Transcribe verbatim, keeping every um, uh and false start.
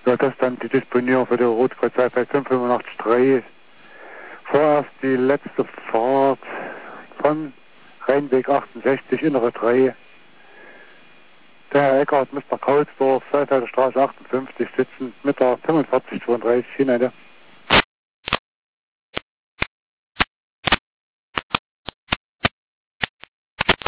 Ja, das ist dann die Disponierung für die Rotkreuzfahrt bei fünf acht drei. Vorerst die letzte Fahrt von Rheinweg achtundsechzig, innere drei. Der Herr Eckhardt muss nach Kaulsdorf, Saalfelder Straße achtundfünfzig sitzen, mit der fünfundvierzig zweiunddreißig hinein.